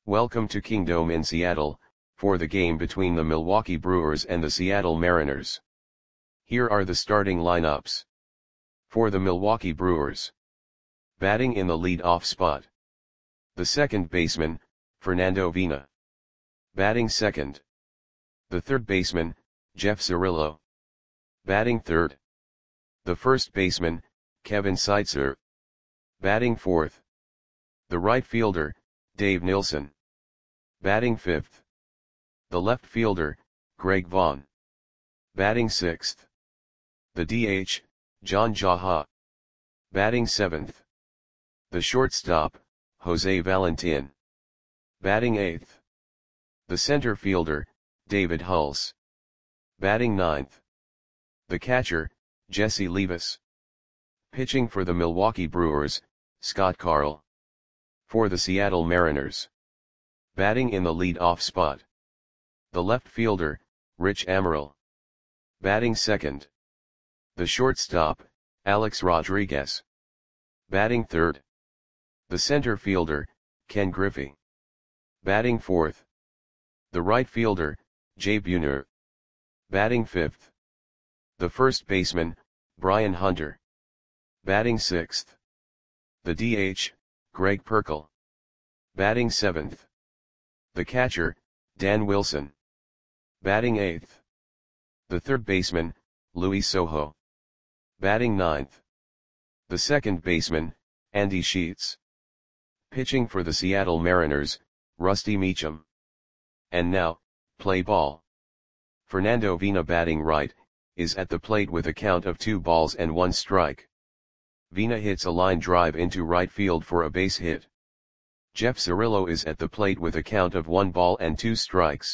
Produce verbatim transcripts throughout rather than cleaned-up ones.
Welcome to Kingdome in Seattle, for the game between the Milwaukee Brewers and the Seattle Mariners. Here are the starting lineups. For the Milwaukee Brewers. Batting in the lead-off spot. The second baseman, Fernando Vina. Batting second. The third baseman, Jeff Cirillo. Batting third. The first baseman, Kevin Seitzer. Batting fourth. The right fielder, Dave Nilsson. Batting fifth. The left fielder, Greg Vaughn. Batting sixth. The D H, John Jaha. Batting seventh. The shortstop, Jose Valentin. Batting eighth. The center fielder, David Hulse. Batting ninth. The catcher, Jesse Levis. Pitching for the Milwaukee Brewers, Scott Carl. For the Seattle Mariners. Batting in the lead-off spot. The left fielder, Rich Amaral. Batting second. The shortstop, Alex Rodriguez. Batting third. The center fielder, Ken Griffey. Batting fourth. The right fielder, Jay Buhner. Batting fifth. The first baseman, Brian Hunter. Batting sixth. The D H, Greg Perkle. Batting seventh. The catcher, Dan Wilson. Batting eighth. The third baseman, Luis Sojo. Batting ninth. The second baseman, Andy Sheets. Pitching for the Seattle Mariners, Rusty Meacham. And now, play ball. Fernando Vina batting right, is at the plate with a count of two balls and one strike. Vina hits a line drive into right field for a base hit. Jeff Cirillo is at the plate with a count of one ball and two strikes.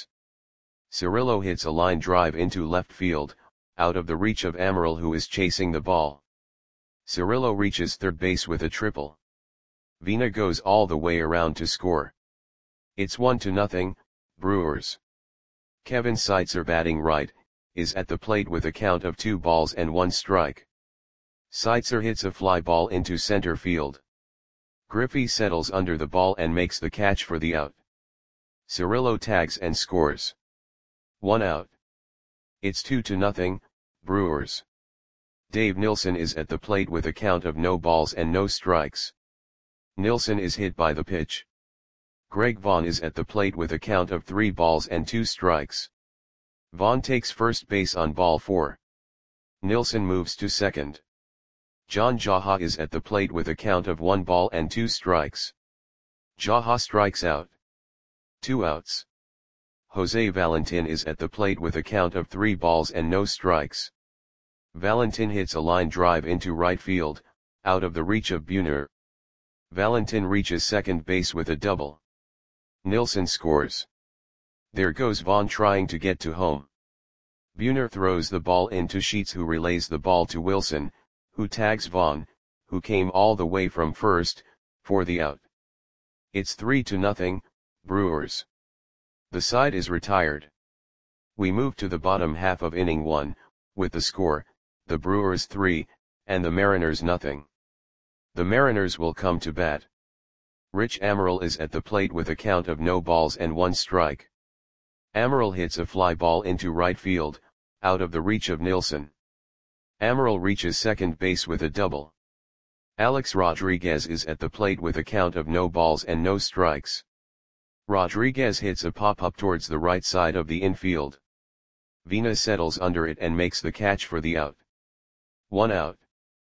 Cirillo hits a line drive into left field, out of the reach of Amaral, who is chasing the ball. Cirillo reaches third base with a triple. Vina goes all the way around to score. It's one to nothing, Brewers. Kevin Seitzer batting right, is at the plate with a count of two balls and one strike. Seitzer hits a fly ball into center field. Griffey settles under the ball and makes the catch for the out. Cirillo tags and scores. One out. It's two to nothing, Brewers. Dave Nilsson is at the plate with a count of no balls and no strikes. Nilsson is hit by the pitch. Greg Vaughn is at the plate with a count of three balls and two strikes. Vaughn takes first base on ball four. Nilsson moves to second. John Jaha is at the plate with a count of one ball and two strikes. Jaha strikes out. Two outs. Jose Valentin is at the plate with a count of three balls and no strikes. Valentin hits a line drive into right field, out of the reach of Buhner. Valentin reaches second base with a double. Nilsson scores. There goes Vaughn trying to get to home. Buhner throws the ball into Sheets, who relays the ball to Wilson, who tags Vaughn, who came all the way from first, for the out. It's three to nothing, Brewers. The side is retired. We move to the bottom half of inning one, with the score, the Brewers three, and the Mariners nothing. The Mariners will come to bat. Rich Amaral is at the plate with a count of no balls and one strike. Amaral hits a fly ball into right field, out of the reach of Nilsson. Amaral reaches second base with a double. Alex Rodriguez is at the plate with a count of no balls and no strikes. Rodriguez hits a pop-up towards the right side of the infield. Vina settles under it and makes the catch for the out. One out.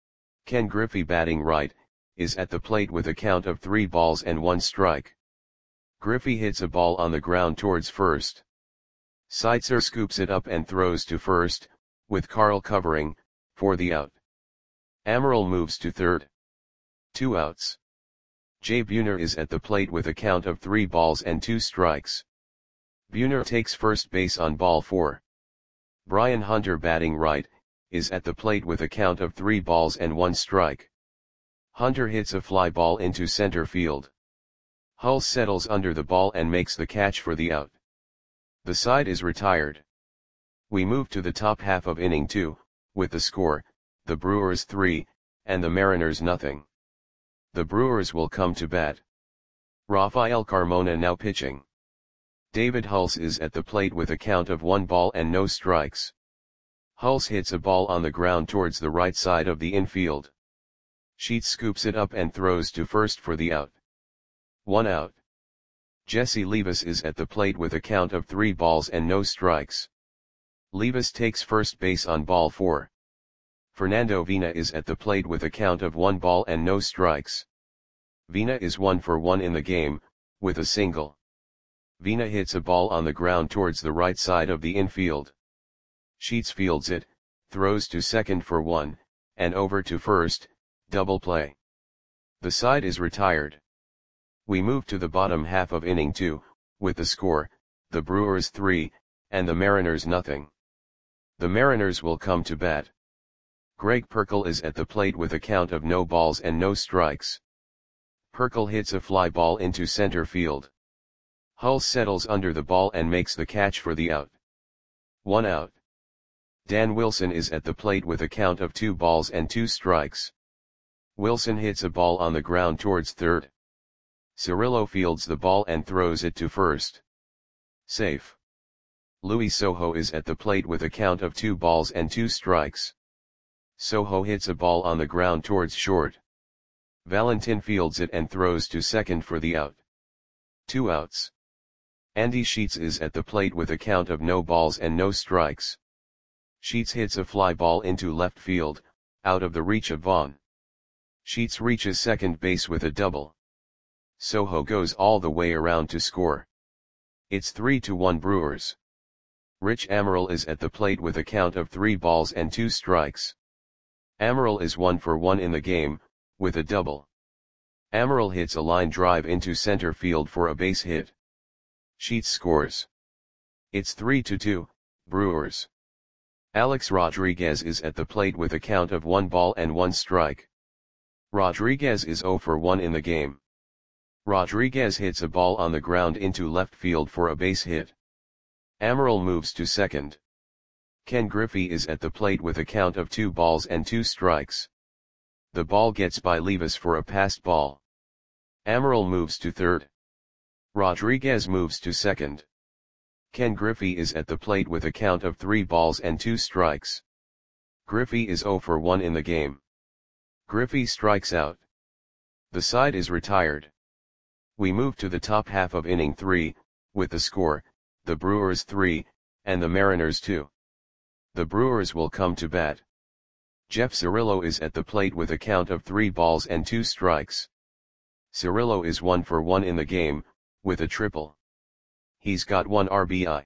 Ken Griffey batting right, is at the plate with a count of three balls and one strike. Griffey hits a ball on the ground towards first. Seitzer scoops it up and throws to first, with Carl covering, for the out. Amaral moves to third. Two outs. Jay Buhner is at the plate with a count of three balls and two strikes. Buhner takes first base on ball four. Brian Hunter batting right, is at the plate with a count of three balls and one strike. Hunter hits a fly ball into center field. Hulse settles under the ball and makes the catch for the out. The side is retired. We move to the top half of inning two, with the score, the Brewers three, and the Mariners nothing. The Brewers will come to bat. Rafael Carmona now pitching. David Hulse is at the plate with a count of one ball and no strikes. Hulse hits a ball on the ground towards the right side of the infield. Sheets scoops it up and throws to first for the out. One out. Jesse Levis is at the plate with a count of three balls and no strikes. Levis takes first base on ball four. Fernando Vina is at the plate with a count of one ball and no strikes. Vina is one for one in the game, with a single. Vina hits a ball on the ground towards the right side of the infield. Sheets fields it, throws to second for one, and over to first, double play. The side is retired. We move to the bottom half of inning two, with the score, the Brewers three, and the Mariners nothing. The Mariners will come to bat. Greg Perkle is at the plate with a count of no balls and no strikes. Perkle hits a fly ball into center field. Hulse settles under the ball and makes the catch for the out. One out. Dan Wilson is at the plate with a count of two balls and two strikes. Wilson hits a ball on the ground towards third. Cirillo fields the ball and throws it to first. Safe. Luis Sojo is at the plate with a count of two balls and two strikes. Sojo hits a ball on the ground towards short. Valentin fields it and throws to second for the out. Two outs. Andy Sheets is at the plate with a count of no balls and no strikes. Sheets hits a fly ball into left field, out of the reach of Vaughn. Sheets reaches second base with a double. Sojo goes all the way around to score. It's three to one Brewers. Rich Amaral is at the plate with a count of three balls and two strikes. Amaral is one for one in the game, with a double. Amaral hits a line drive into center field for a base hit. Sheets scores. It's three to two, Brewers. Alex Rodriguez is at the plate with a count of one ball and one strike. Rodriguez is zero for one in the game. Rodriguez hits a ball on the ground into left field for a base hit. Amaral moves to second. Ken Griffey is at the plate with a count of two balls and two strikes. The ball gets by Levis for a passed ball. Amaral moves to third. Rodriguez moves to second. Ken Griffey is at the plate with a count of three balls and two strikes. Griffey is zero for one in the game. Griffey strikes out. The side is retired. We move to the top half of inning three, with the score, the Brewers three, and the Mariners two. The Brewers will come to bat. Jeff Cirillo is at the plate with a count of three balls and two strikes. Cirillo is one for one in the game, with a triple. He's got one R B I.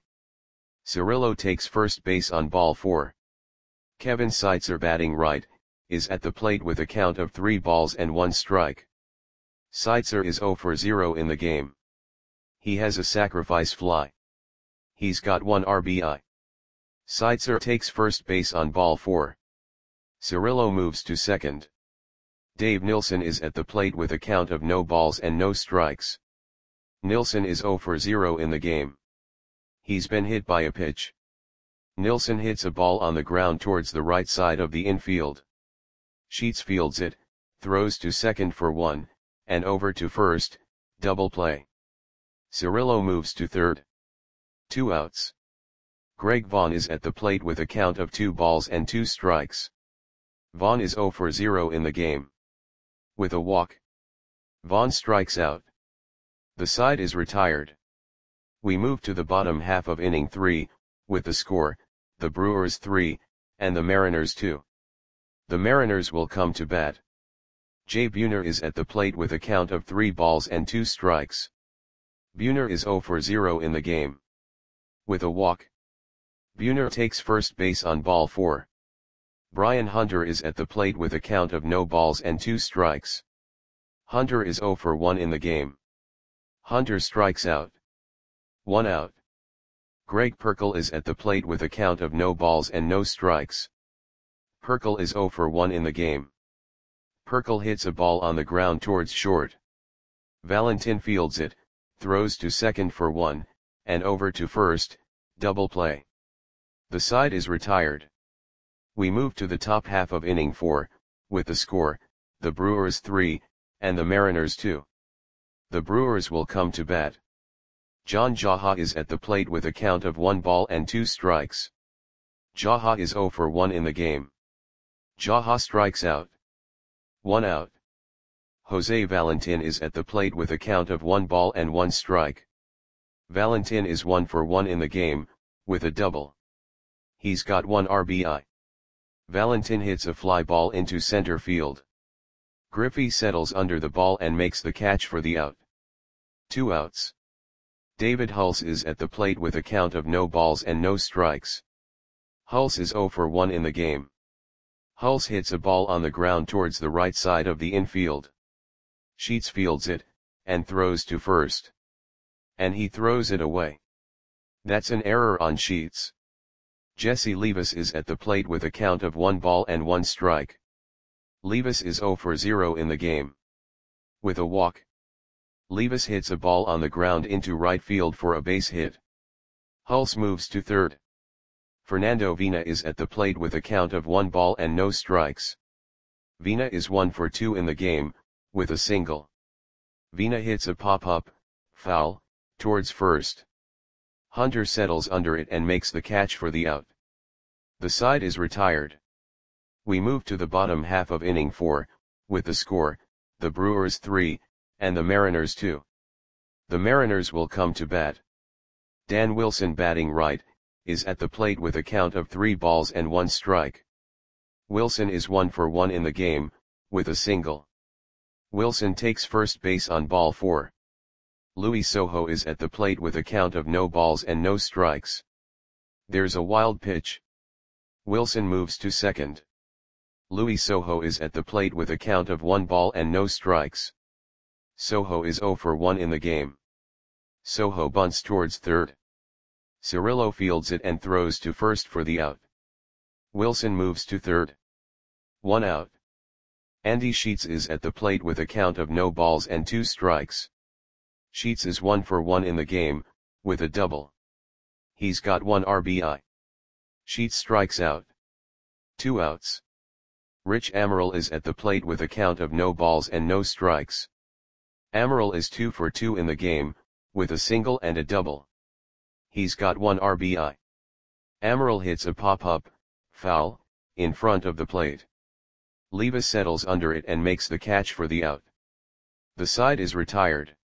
Cirillo takes first base on ball four. Kevin Seitzer, batting right, is at the plate with a count of three balls and one strike. Seitzer is zero for zero in the game. He has a sacrifice fly. He's got one R B I. Seitzer takes first base on ball four. Cirillo moves to second. Dave Nilsson is at the plate with a count of no balls and no strikes. Nilsson is zero for zero in the game. He's been hit by a pitch. Nilsson hits a ball on the ground towards the right side of the infield. Sheets fields it, throws to second for one, and over to first, double play. Cirillo moves to third. Two outs. Greg Vaughn is at the plate with a count of two balls and two strikes. Vaughn is zero for zero in the game. With a walk. Vaughn strikes out. The side is retired. We move to the bottom half of inning three, with the score, the Brewers three, and the Mariners two. The Mariners will come to bat. Jay Buhner is at the plate with a count of three balls and two strikes. Buhner is zero for zero in the game. With a walk. Buhner takes first base on ball four. Brian Hunter is at the plate with a count of no balls and two strikes. Hunter is zero for one in the game. Hunter strikes out. One out. Greg Perkle is at the plate with a count of no balls and no strikes. Perkle is zero for one in the game. Perkle hits a ball on the ground towards short. Valentin fields it, throws to second for one, and over to first, double play. The side is retired. We move to the top half of inning four, with the score, the Brewers three, and the Mariners two. The Brewers will come to bat. John Jaha is at the plate with a count of one ball and two strikes. Jaha is zero for one in the game. Jaha strikes out. One out. Jose Valentin is at the plate with a count of one ball and one strike. Valentin is one for one in the game, with a double. He's got one R B I. Valentin hits a fly ball into center field. Griffey settles under the ball and makes the catch for the out. Two outs. David Hulse is at the plate with a count of no balls and no strikes. Hulse is zero for one in the game. Hulse hits a ball on the ground towards the right side of the infield. Sheets fields it, and throws to first. And he throws it away. That's an error on Sheets. Jesse Levis is at the plate with a count of one ball and one strike. Levis is zero for zero in the game. With a walk. Levis hits a ball on the ground into right field for a base hit. Hulse moves to third. Fernando Vina is at the plate with a count of one ball and no strikes. Vina is one for two in the game, with a single. Vina hits a pop-up, foul, towards first. Hunter settles under it and makes the catch for the out. The side is retired. We move to the bottom half of inning four, with the score, the Brewers three, and the Mariners two. The Mariners will come to bat. Dan Wilson, batting right, is at the plate with a count of three balls and one strike. Wilson is one for one in the game, with a single. Wilson takes first base on ball four. Luis Sojo is at the plate with a count of no balls and no strikes. There's a wild pitch. Wilson moves to second. Luis Sojo is at the plate with a count of one ball and no strikes. Sojo is zero for one in the game. Sojo bunts towards third. Cirillo fields it and throws to first for the out. Wilson moves to third. One out. Andy Sheets is at the plate with a count of no balls and two strikes. Sheets is one for one in the game, with a double. He's got one R B I. Sheets strikes out. Two outs. Rich Amaral is at the plate with a count of no balls and no strikes. Amaral is two for two in the game, with a single and a double. He's got one R B I. Amaral hits a pop-up, foul, in front of the plate. Levis settles under it and makes the catch for the out. The side is retired.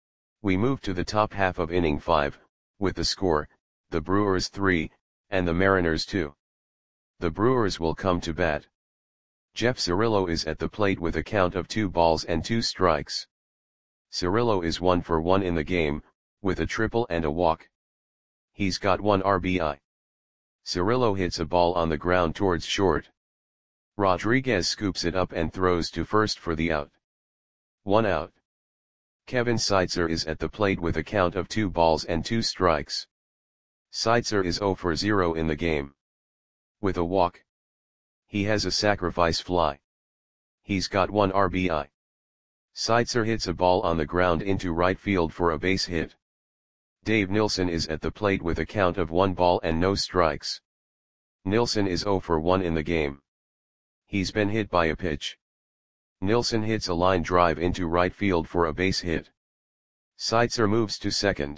We move to the top half of inning five, with the score, the Brewers three, and the Mariners two. The Brewers will come to bat. Jeff Cirillo is at the plate with a count of two balls and two strikes. Cirillo is one for one in the game, with a triple and a walk. He's got one R B I. Cirillo hits a ball on the ground towards short. Rodriguez scoops it up and throws to first for the out. One out. Kevin Seitzer is at the plate with a count of two balls and two strikes. Seitzer is zero for zero in the game. With a walk. He has a sacrifice fly. He's got one R B I. Seitzer hits a ball on the ground into right field for a base hit. Dave Nilsson is at the plate with a count of one ball and no strikes. Nilsson is zero for one in the game. He's been hit by a pitch. Nilsson hits a line drive into right field for a base hit. Seitzer moves to second.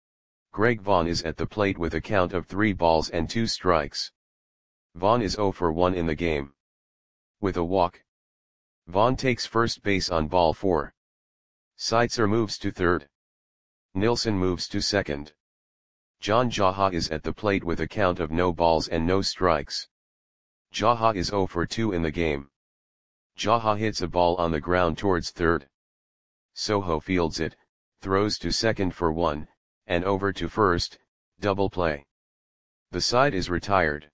Greg Vaughn is at the plate with a count of three balls and two strikes. Vaughn is zero for one in the game. With a walk. Vaughn takes first base on ball four. Seitzer moves to third. Nilsson moves to second. John Jaha is at the plate with a count of no balls and no strikes. Jaha is zero for two in the game. Jaha hits a ball on the ground towards third. Sojo fields it, throws to second for one, and over to first, double play. The side is retired.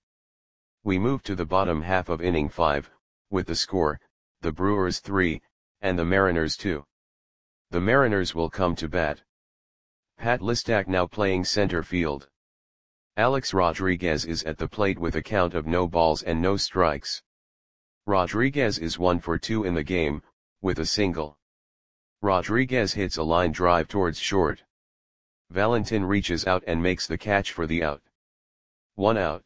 We move to the bottom half of inning five, with the score, the Brewers three, and the Mariners two. The Mariners will come to bat. Pat Listak now playing center field. Alex Rodriguez is at the plate with a count of no balls and no strikes. Rodriguez is one for two in the game, with a single. Rodriguez hits a line drive towards short. Valentin reaches out and makes the catch for the out. One out.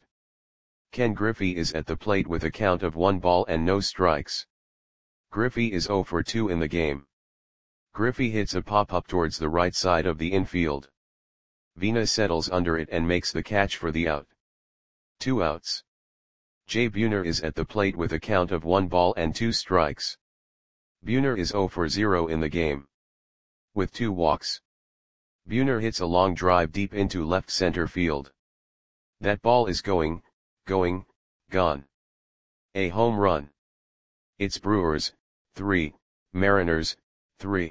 Ken Griffey is at the plate with a count of one ball and no strikes. Griffey is zero for two in the game. Griffey hits a pop-up towards the right side of the infield. Vina settles under it and makes the catch for the out. Two outs. Jay Buhner is at the plate with a count of one ball and two strikes. Buhner is zero for zero in the game. With two walks. Buhner hits a long drive deep into left center field. That ball is going, going, gone. A home run. It's Brewers, three, Mariners, three.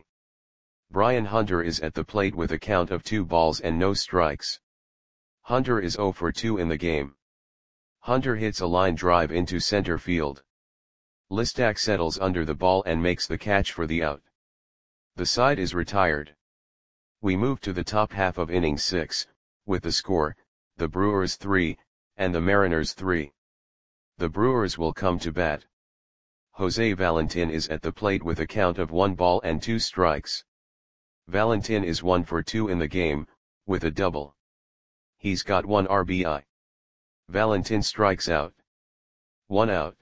Brian Hunter is at the plate with a count of two balls and no strikes. Hunter is zero for two in the game. Hunter hits a line drive into center field. Listak settles under the ball and makes the catch for the out. The side is retired. We move to the top half of inning six, with the score, the Brewers three, and the Mariners three. The Brewers will come to bat. Jose Valentin is at the plate with a count of one ball and two strikes. Valentin is one for two in the game, with a double. He's got one R B I. Valentin strikes out. One out.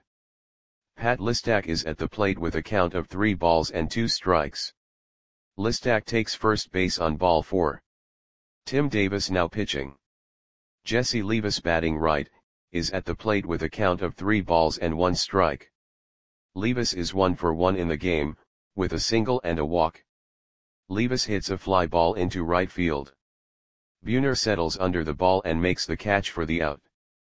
Pat Listak is at the plate with a count of three balls and two strikes. Listak takes first base on ball four. Tim Davis now pitching. Jesse Levis batting right, is at the plate with a count of three balls and one strike. Levis is one for one in the game, with a single and a walk. Levis hits a fly ball into right field. Buhner settles under the ball and makes the catch for the out.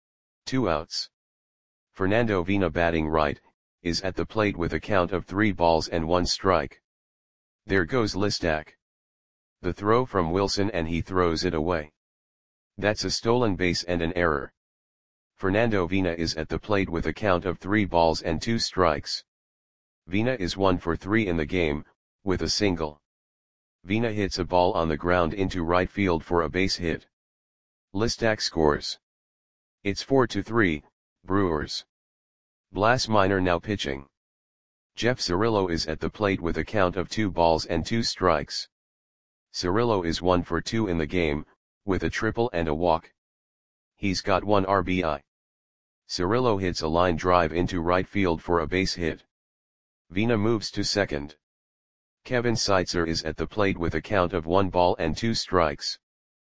Two outs. Fernando Vina batting right, is at the plate with a count of three balls and one strike. There goes Listak. The throw from Wilson and he throws it away. That's a stolen base and an error. Fernando Vina is at the plate with a count of three balls and two strikes. Vina is one for three in the game, with a single. Vina hits a ball on the ground into right field for a base hit. Listak scores. It's four to three, Brewers. Blas Minor now pitching. Jeff Cirillo is at the plate with a count of two balls and two strikes. Cirillo is one for two in the game, with a triple and a walk. He's got one R B I. Cirillo hits a line drive into right field for a base hit. Vina moves to second. Kevin Seitzer is at the plate with a count of one ball and two strikes.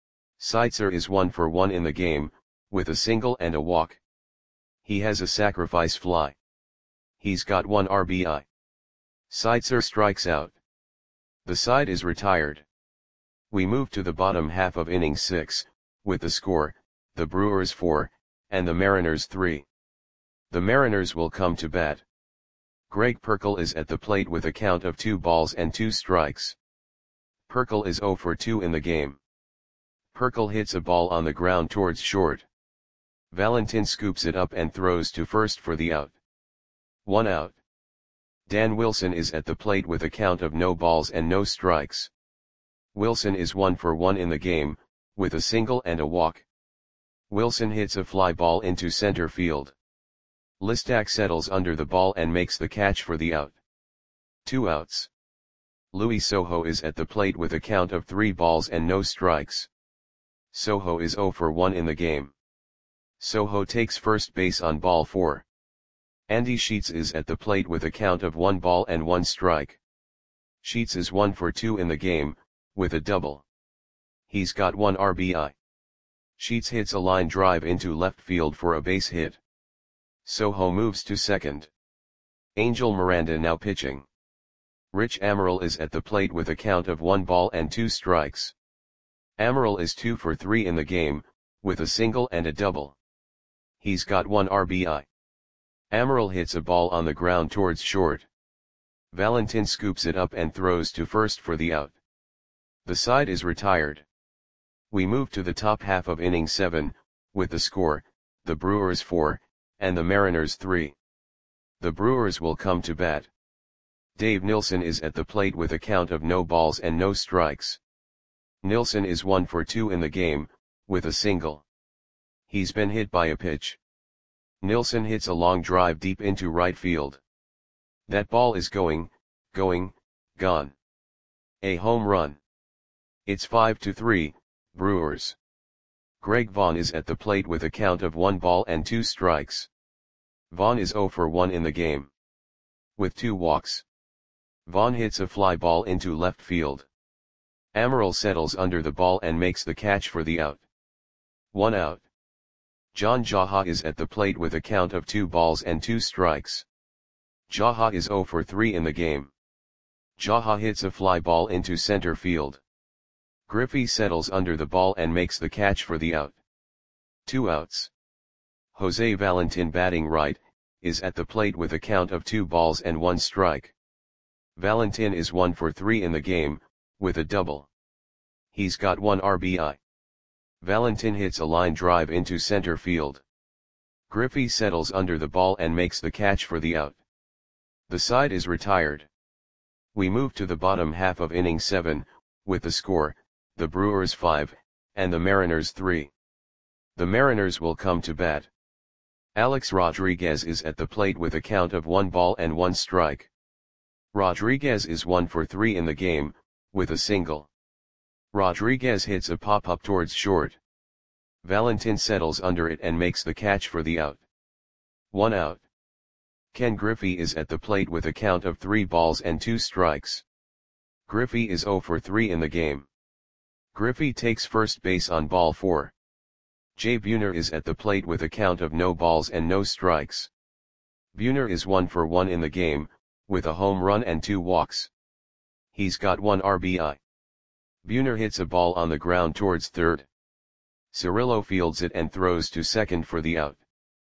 Seitzer is one for one in the game, with a single and a walk. He has a sacrifice fly. He's got one R B I. Seitzer strikes out. The side is retired. We move to the bottom half of inning six, with the score, the Brewers four, and the Mariners three. The Mariners will come to bat. Greg Perkle is at the plate with a count of two balls and two strikes. Perkle is zero for two in the game. Perkle hits a ball on the ground towards short. Valentin scoops it up and throws to first for the out. One out. Dan Wilson is at the plate with a count of no balls and no strikes. Wilson is one for one in the game, with a single and a walk. Wilson hits a fly ball into center field. Listak settles under the ball and makes the catch for the out. Two outs. Luis Sojo is at the plate with a count of three balls and no strikes. Sojo is zero for one in the game. Sojo takes first base on ball four. Andy Sheets is at the plate with a count of one ball and one strike. Sheets is one for two in the game, with a double. He's got one R B I. Sheets hits a line drive into left field for a base hit. Sojo moves to second. Angel Miranda now pitching. Rich Amaral is at the plate with a count of one ball and two strikes. Amaral is two for three in the game, with a single and a double. He's got one R B I. Amaral hits a ball on the ground towards short. Valentin scoops it up and throws to first for the out. The side is retired. We move to the top half of inning seven, with the score, the Brewers four, and the Mariners three. The Brewers will come to bat. Dave Nilsson is at the plate with a count of no balls and no strikes. Nilsson is one for two in the game, with a single. He's been hit by a pitch. Nilsson hits a long drive deep into right field. That ball is going, going, gone. A home run. It's five to three, Brewers. Greg Vaughn is at the plate with a count of one ball and two strikes. Vaughn is zero for one in the game. With two walks. Vaughn hits a fly ball into left field. Amaral settles under the ball and makes the catch for the out. One out. John Jaha is at the plate with a count of two balls and two strikes. Jaha is zero for three in the game. Jaha hits a fly ball into center field. Griffey settles under the ball and makes the catch for the out. Two outs. Jose Valentin, batting right, is at the plate with a count of two balls and one strike. Valentin is one for three in the game, with a double. He's got one R B I. Valentin hits a line drive into center field. Griffey settles under the ball and makes the catch for the out. The side is retired. We move to the bottom half of inning seven, with the score, the Brewers five, and the Mariners three. The Mariners will come to bat. Alex Rodriguez is at the plate with a count of one ball and one strike. Rodriguez is one for three in the game, with a single. Rodriguez hits a pop-up towards short. Valentin settles under it and makes the catch for the out. One out. Ken Griffey is at the plate with a count of three balls and two strikes. Griffey is zero for three in the game. Griffey takes first base on ball four. Jay Buhner is at the plate with a count of no balls and no strikes. Buhner is one for one in the game, with a home run and two walks. He's got one R B I. Buhner hits a ball on the ground towards third. Cirillo fields it and throws to second for the out.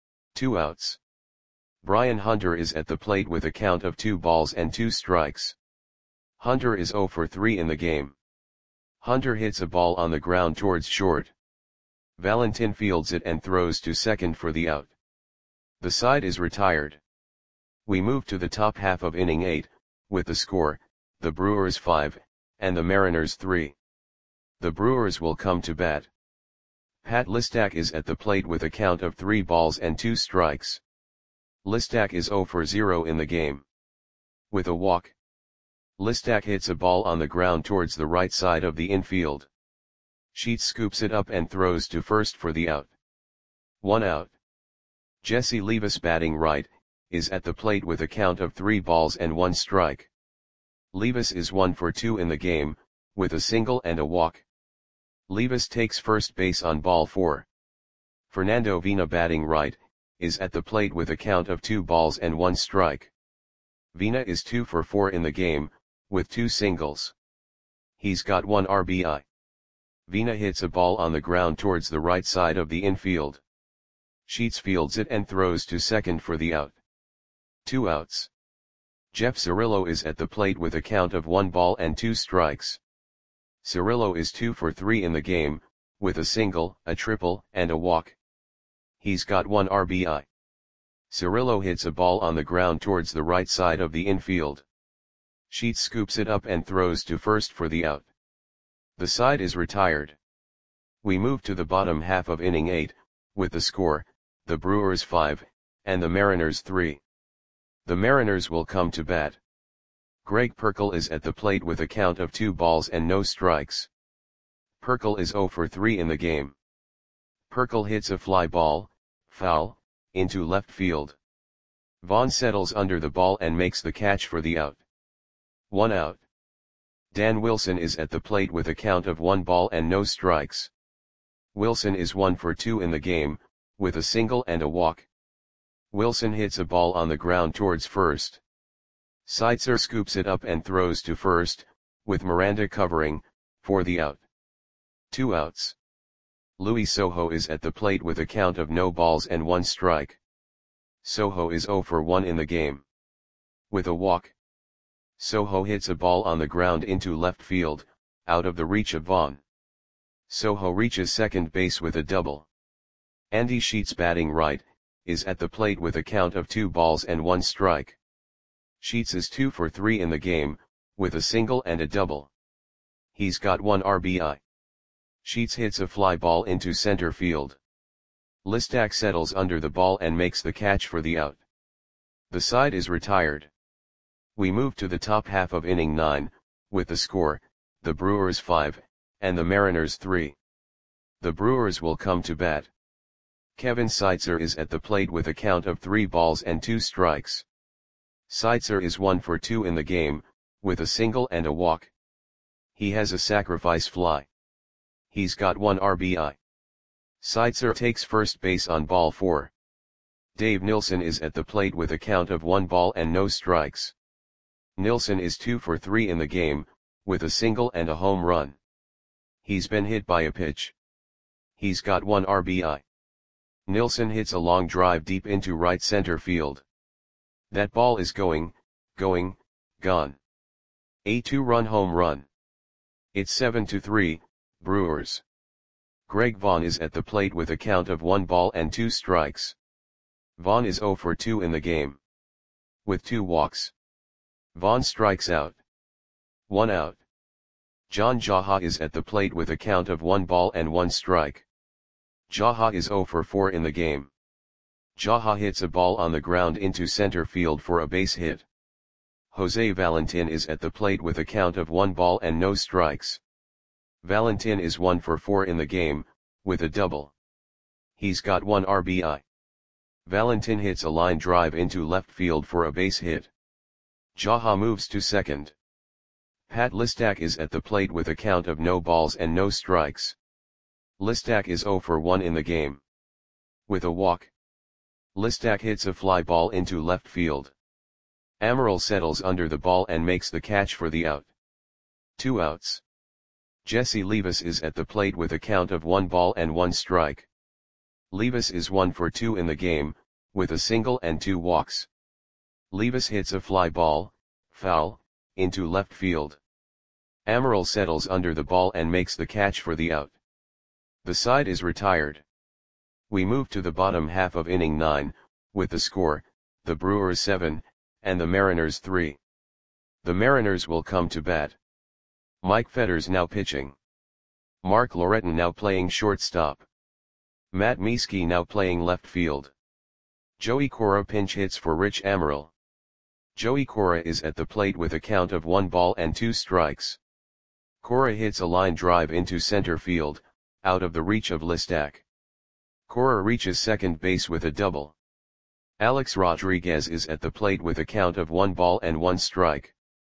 Two outs. Brian Hunter is at the plate with a count of two balls and two strikes. Hunter is zero for three in the game. Hunter hits a ball on the ground towards short. Valentin fields it and throws to second for the out. The side is retired. We move to the top half of inning eight, with the score, the Brewers five, and the Mariners three. The Brewers will come to bat. Pat Listak is at the plate with a count of three balls and two strikes. Listak is zero for zero in the game. With a walk. Listak hits a ball on the ground towards the right side of the infield. Sheets scoops it up and throws to first for the out. One out. Jesse Levis, batting right, is at the plate with a count of three balls and one strike. Levis is one for two in the game, with a single and a walk. Levis takes first base on ball four. Fernando Vina, batting right, is at the plate with a count of two balls and one strike. Vina is two for four in the game, with two singles. He's got one R B I. Vina hits a ball on the ground towards the right side of the infield. Sheets fields it and throws to second for the out. Two outs. Jeff Cirillo is at the plate with a count of one ball and two strikes. Cirillo is two for three in the game, with a single, a triple, and a walk. He's got one R B I. Cirillo hits a ball on the ground towards the right side of the infield. Sheets scoops it up and throws to first for the out. The side is retired. We move to the bottom half of inning eight, with the score, the Brewers five, and the Mariners three. The Mariners will come to bat. Greg Perkle is at the plate with a count of two balls and no strikes. Perkle is zero for three in the game. Perkle hits a fly ball, foul, into left field. Vaughn settles under the ball and makes the catch for the out. One out. Dan Wilson is at the plate with a count of one ball and no strikes. Wilson is one for two in the game, with a single and a walk. Wilson hits a ball on the ground towards first. Seitzer scoops it up and throws to first, with Miranda covering, for the out. Two outs. Luis Sojo is at the plate with a count of no balls and one strike. Sojo is zero for one in the game. With a walk. Sojo hits a ball on the ground into left field, out of the reach of Vaughn. Sojo reaches second base with a double. Andy Sheets, batting right, is at the plate with a count of two balls and one strike. Sheets is two for three in the game, with a single and a double. He's got one R B I. Sheets hits a fly ball into center field. Listak settles under the ball and makes the catch for the out. The side is retired. We move to the top half of inning nine, with the score, the Brewers five, and the Mariners three. The Brewers will come to bat. Kevin Seitzer is at the plate with a count of three balls and two strikes. Seitzer is one for two in the game, with a single and a walk. He has a sacrifice fly. He's got one R B I. Seitzer takes first base on ball four. Dave Nilsson is at the plate with a count of one ball and no strikes. Nilsson is two for three in the game, with a single and a home run. He's been hit by a pitch. He's got one R B I. Nilsson hits a long drive deep into right center field. That ball is going, going, gone. A two-run home run. It's seven to three, Brewers. Greg Vaughn is at the plate with a count of one ball and two strikes. Vaughn is zero for two in the game. With two walks. Vaughn strikes out. One out. John Jaha is at the plate with a count of one ball and one strike. Jaha is zero for four in the game. Jaha hits a ball on the ground into center field for a base hit. Jose Valentin is at the plate with a count of one ball and no strikes. Valentin is one for four in the game, with a double. He's got one R B I. Valentin hits a line drive into left field for a base hit. Jaha moves to second. Pat Listak is at the plate with a count of no balls and no strikes. Listak is zero for one in the game. With a walk. Listak hits a fly ball into left field. Amaral settles under the ball and makes the catch for the out. Two outs. Jesse Levis is at the plate with a count of one ball and one strike. Levis is one for two in the game, with a single and two walks. Levis hits a fly ball, foul, into left field. Amaral settles under the ball and makes the catch for the out. The side is retired. We move to the bottom half of inning nine, with the score, the Brewers seven, and the Mariners three. The Mariners will come to bat. Mike Fetters now pitching. Mark Loreton now playing shortstop. Matt Mieske now playing left field. Joey Cora pinch hits for Rich Amaral. Joey Cora is at the plate with a count of one ball and two strikes. Cora hits a line drive into center field, out of the reach of Listak. Cora reaches second base with a double. Alex Rodriguez is at the plate with a count of one ball and one strike.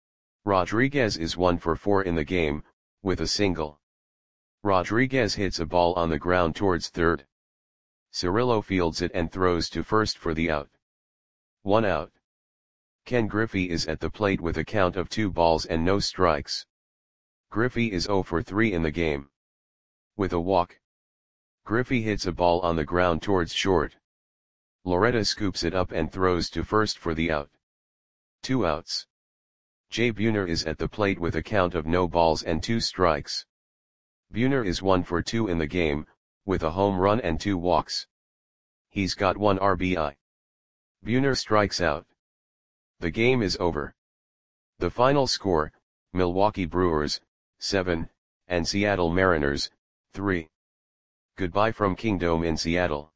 Rodriguez is one for four in the game, with a single. Rodriguez hits a ball on the ground towards third. Cirillo fields it and throws to first for the out. One out. Ken Griffey is at the plate with a count of two balls and no strikes. Griffey is zero for three in the game. With a walk. Griffey hits a ball on the ground towards short. Loretta scoops it up and throws to first for the out. Two outs. Jay Buhner is at the plate with a count of no balls and two strikes. Buhner is one for two in the game, with a home run and two walks. He's got one R B I. Buhner strikes out. The game is over. The final score, Milwaukee Brewers, seven, and Seattle Mariners, three. Goodbye from Kingdome in Seattle.